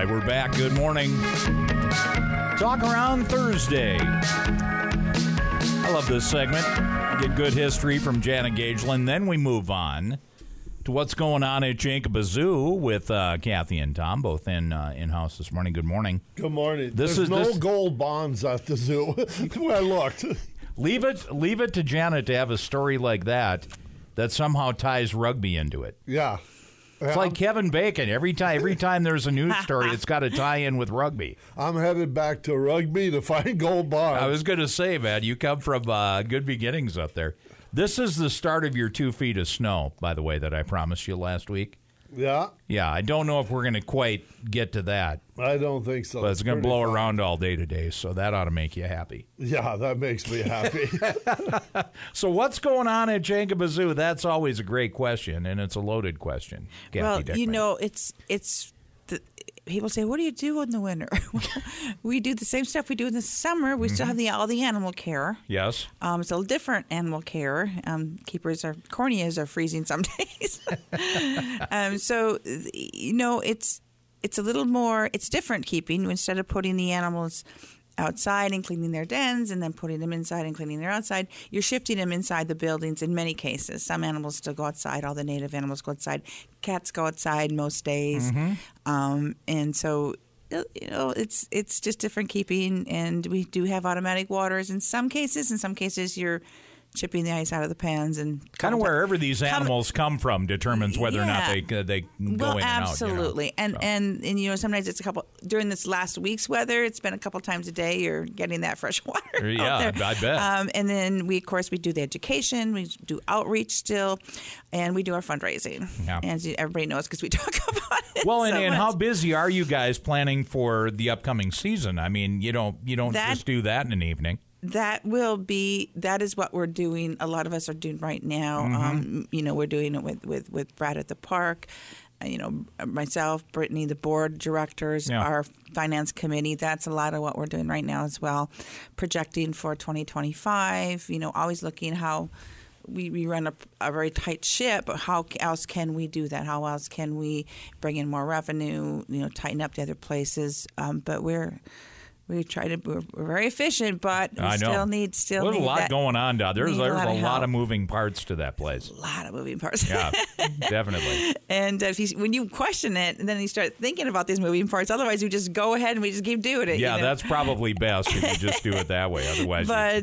we're back. Good morning. Talk Around Thursday. I love this segment. Get good history from Janet Gageland. Then we move on to what's going on at Jacob Zoo with Kathy and Tom, both in-house this morning. Good morning. Good morning. There's no gold bonds at the zoo. When I looked. Leave it to Janet to have a story like that somehow ties rugby into it. Yeah. It's like Kevin Bacon. Every time there's a news story, it's got to tie in with rugby. I'm headed back to rugby to find gold bars. I was going to say, man, you come from good beginnings up there. This is the start of your 2 feet of snow, by the way, that I promised you last week. Yeah? Yeah, I don't know if we're going to quite get to that. I don't think so. But it's going to blow around all day today, so that ought to make you happy. Yeah, that makes me happy. So what's going on at Jacob Zoo? That's always a great question, and it's a loaded question. Kathy Well, Dickman. you know, it's people say, what do you do in the winter? We do the same stuff we do in the summer. We still have all the animal care. Yes. It's a little different animal care. Corneas are freezing some days. So, you know, it's a little more, it's different keeping. Instead of putting the animals outside and cleaning their dens and then putting them inside and cleaning their outside, you're shifting them inside the buildings in many cases. Some animals still go outside. All the native animals go outside. Cats go outside most days. And so, you know, it's just different keeping. And we do have automatic waters in some cases. In some cases, you're chipping the ice out of the pans and kind of wherever these animals come from determines whether or not they go in and out. Absolutely. And you know, sometimes it's during this last week's weather, it's been a couple times a day you're getting that fresh water. Yeah, I bet. And then we do the education, we do outreach still, and we do our fundraising. Yeah. And everybody knows because we talk about it. Well, and how busy are you guys planning for the upcoming season? I mean, you don't just do that in an evening. That is what we're doing. A lot of us are doing right now. You know, we're doing it with Brad at the park. You know, myself, Brittany, the board directors, our finance committee. That's a lot of what we're doing right now as well. Projecting for 2025. You know, always looking how we run a very tight ship. But how else can we do that? How else can we bring in more revenue? You know, tighten up the other places. But we're very efficient, but we still need There's a lot going on down there. There's a lot of moving parts to that place. A lot of moving parts. Yeah, definitely. And when you question it, and then you start thinking about these moving parts, otherwise you just go ahead and we just keep doing it. Yeah, you know? that's probably best if you just do it that way. Otherwise,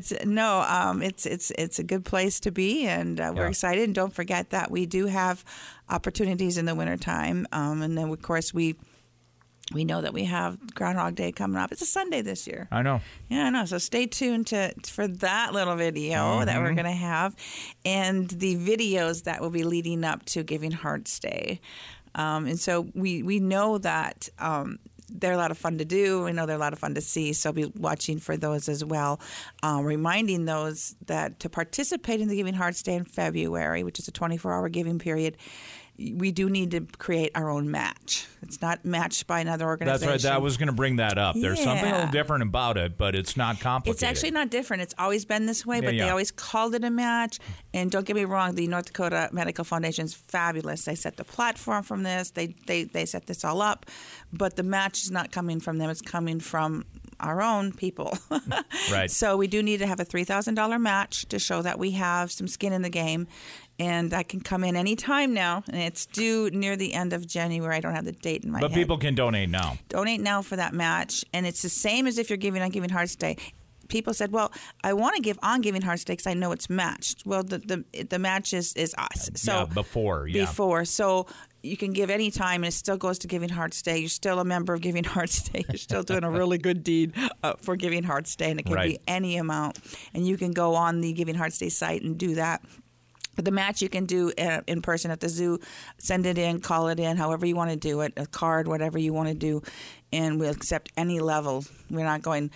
it's a good place to be, and we're excited. And don't forget that we do have opportunities in the wintertime. And then, of course, we know that we have Groundhog Day coming up. It's a Sunday this year. I know. Yeah, I know. So stay tuned for that little video that we're going to have, and the videos that will be leading up to Giving Hearts Day. And so we know that they're a lot of fun to do. We know they're a lot of fun to see. So I'll be watching for those as well. Reminding those that to participate in the Giving Hearts Day in February, which is a 24-hour giving period, we do need to create our own match. It's not matched by another organization. That's right. I was going to bring that up. There's something a little different about it, but it's not complicated. It's actually not different. It's always been this way, but they always called it a match. And don't get me wrong, the North Dakota Medical Foundation is fabulous. They set the platform from this. They set this all up. But the match is not coming from them. It's coming from our own people. Right. So we do need to have a $3,000 match to show that we have some skin in the game. And I can come in any time now, and it's due near the end of January. I don't have the date in my head. But people can donate now. Donate now for that match, and it's the same as if you're giving on Giving Hearts Day. People said, well, I want to give on Giving Hearts Day because I know it's matched. Well, the match is us. So before. So you can give any time, and it still goes to Giving Hearts Day. You're still a member of Giving Hearts Day. You're still doing a really good deed for Giving Hearts Day, and it can be any amount. And you can go on the Giving Hearts Day site and do that. But the match you can do in person at the zoo. Send it in, call it in, however you want to do it, a card, whatever you want to do, and we'll accept any level. We're not going,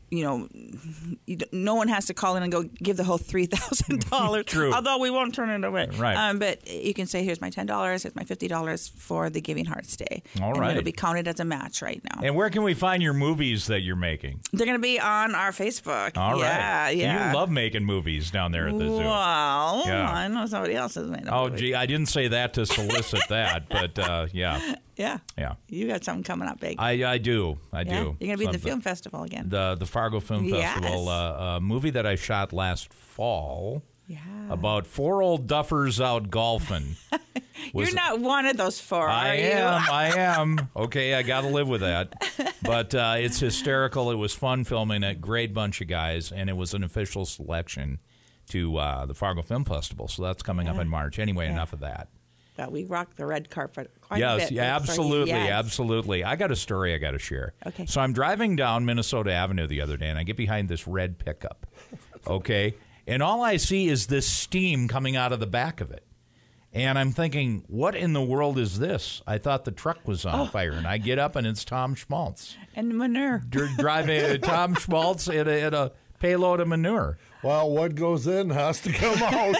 no one has to call in and go give the whole $3,000. True. Although we won't turn it away. Right. But you can say, here's my $10, here's my $50 for the Giving Hearts Day. All right. And it'll be counted as a match right now. And where can we find your movies that you're making? They're going to be on our Facebook. All right. Yeah. So you love making movies down there at the zoo. Well, I know somebody else has made a movie. Oh, gee, I didn't say that to solicit that, but yeah. Yeah. Yeah. You got something coming up big. I do. You're going to be at the film festival again. The Fargo Film Festival, a movie that I shot last fall. Yeah. About 4 old duffers out golfing. You're not one of those 4, are you? I am. Okay, I got to live with that. But it's hysterical. It was fun filming it. Great bunch of guys, and it was an official selection to the Fargo Film Festival. So that's coming up in March. Anyway, enough of that. But we rocked the red carpet quite a bit. Yes, absolutely, absolutely. I got a story I got to share. Okay. So I'm driving down Minnesota Avenue the other day, and I get behind this red pickup. Okay. And all I see is this steam coming out of the back of it. And I'm thinking, what in the world is this? I thought the truck was on fire. And I get up, and it's Tom Schmaltz. And manure. Driving Tom Schmaltz in a payload of manure. Well, what goes in has to come out.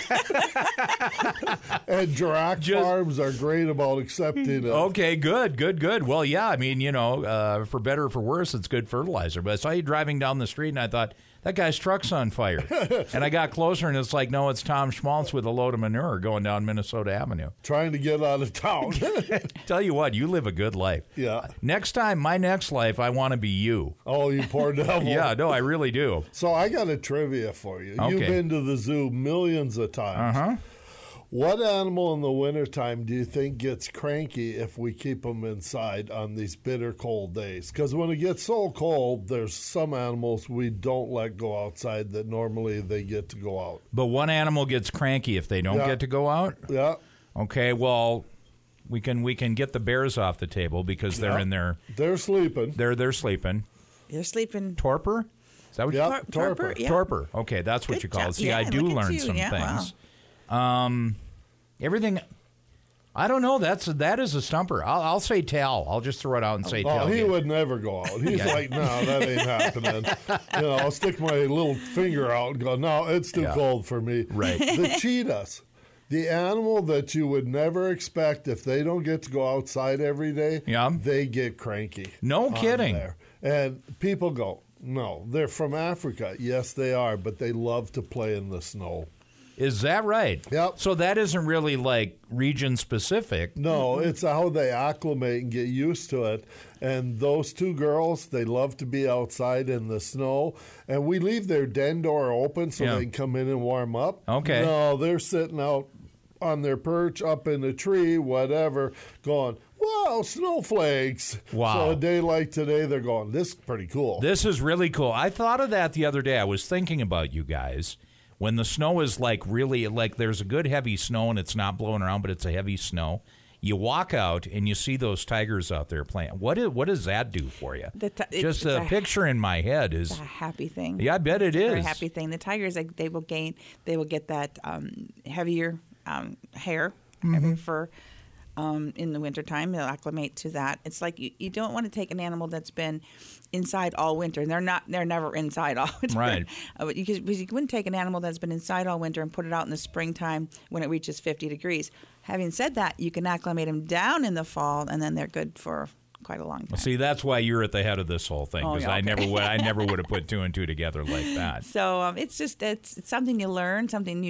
And Dirac Farms are great about accepting it. Okay, good. Well, yeah, I mean, for better or for worse, it's good fertilizer. But I saw you driving down the street, and I thought, that guy's truck's on fire. And I got closer, and it's like, no, it's Tom Schmaltz with a load of manure going down Minnesota Avenue. Trying to get out of town. Tell you what, you live a good life. Yeah. Next time, my next life, I want to be you. Oh, you poor devil. Yeah, no, I really do. So I got a trivia for you. Okay. You've been to the zoo millions of times. Uh-huh. What animal in the wintertime do you think gets cranky if we keep them inside on these bitter cold days? Because when it gets so cold, there's some animals we don't let go outside that normally they get to go out. But one animal gets cranky if they don't get to go out? Yeah. Okay, well, we can get the bears off the table because they're in there. They're sleeping. They're sleeping. They're sleeping. Torpor? Is that what you Torpor. Yeah. Torpor. Okay, that's what you call it. See, I do learn some things. Wow. Everything. I don't know. That is a stumper. I'll say tail. I'll just throw it out and say tail. He would never go out. He's like, no, that ain't happening. I'll stick my little finger out and go, no, it's too cold for me. Right. The cheetahs, the animal that you would never expect if they don't get to go outside every day, they get cranky. No kidding. There. And people go, no, they're from Africa. Yes, they are, but they love to play in the snow. Is that right? Yep. So that isn't really like region specific. No, it's how they acclimate and get used to it. And those 2 girls, they love to be outside in the snow. And we leave their den door open so they can come in and warm up. Okay. No, they're sitting out on their perch, up in a tree, whatever, going, wow, snowflakes. Wow. So a day like today, they're going, this is pretty cool. This is really cool. I thought of that the other day. I was thinking about you guys. When the snow is like really, like there's a good heavy snow and it's not blowing around, but it's a heavy snow. You walk out and you see those tigers out there playing. What does that do for you? Just a picture in my head is a happy thing. Yeah, I bet it is. A happy thing. The tigers, they will get that heavier hair, heavier fur. In the wintertime, they'll acclimate to that. It's like you don't want to take an animal that's been inside all winter, and they're never inside all winter. Right. Because you wouldn't take an animal that's been inside all winter and put it out in the springtime when it reaches 50 degrees. Having said that, you can acclimate them down in the fall, and then they're good for quite a long time. See, that's why you're at the head of this whole thing, because I never would have put 2 and 2 together like that. So it's something you learn, something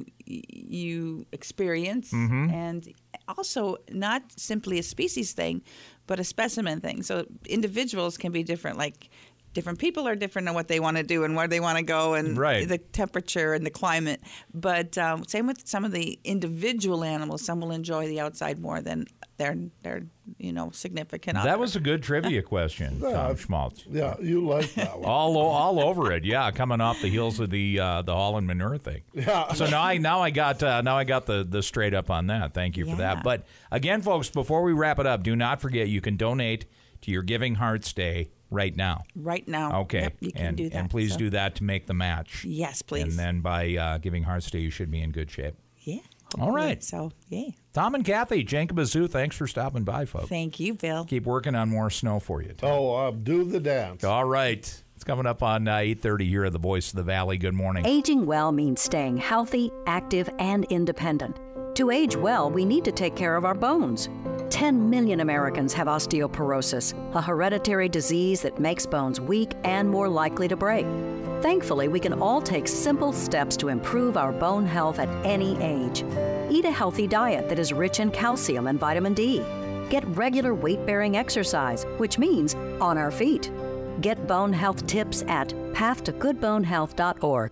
you experience, and also not simply a species thing, but a specimen thing. So individuals can be different, like different people are different in what they want to do and where they want to go and the temperature and the climate. But same with some of the individual animals. Some will enjoy the outside more than their significant other. That was a good trivia question, Tom Schmaltz. Yeah, you like that one. all over it. Yeah, coming off the heels of the Holland manure thing. Yeah. So now I got the straight up on that. Thank you for that. But again, folks, before we wrap it up, do not forget you can donate to your Giving Hearts Day right now. Right now. Okay. Yep, you can do that. And please do that to make the match. Yes, please. And then by Giving Hearts Day, you should be in good shape. Yeah. All right. So, yay. Tom and Kathy, Jankaba Zoo, thanks for stopping by, folks. Thank you, Bill. Keep working on more snow for you, Tom. Do the dance. All right. It's coming up on 8:30 here at the Voice of the Valley. Good morning. Aging well means staying healthy, active, and independent. To age well, we need to take care of our bones. 10 million Americans have osteoporosis, a hereditary disease that makes bones weak and more likely to break. Thankfully, we can all take simple steps to improve our bone health at any age. Eat a healthy diet that is rich in calcium and vitamin D. Get regular weight-bearing exercise, which means on our feet. Get bone health tips at pathtogoodbonehealth.org.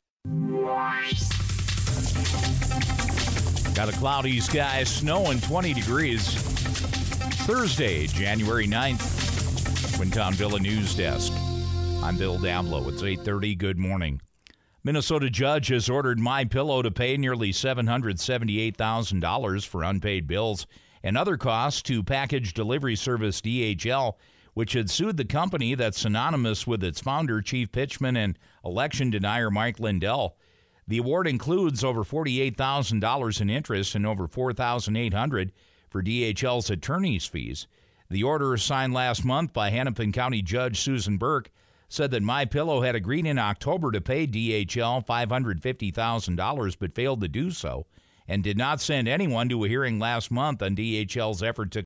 Got a cloudy sky, snow, and 20 degrees. Thursday, January 9th. Twin Town Villa News Desk. I'm Bill Dablow. It's 8:30. Good morning. Minnesota judge has ordered MyPillow to pay nearly $778,000 for unpaid bills and other costs to package delivery service DHL, which had sued the company that's synonymous with its founder, Chief Pitchman, and election denier Mike Lindell. The award includes over $48,000 in interest and over $4,800 for DHL's attorney's fees. The order, signed last month by Hennepin County Judge Susan Burke, said that MyPillow had agreed in October to pay DHL $550,000 but failed to do so, and did not send anyone to a hearing last month on DHL's effort to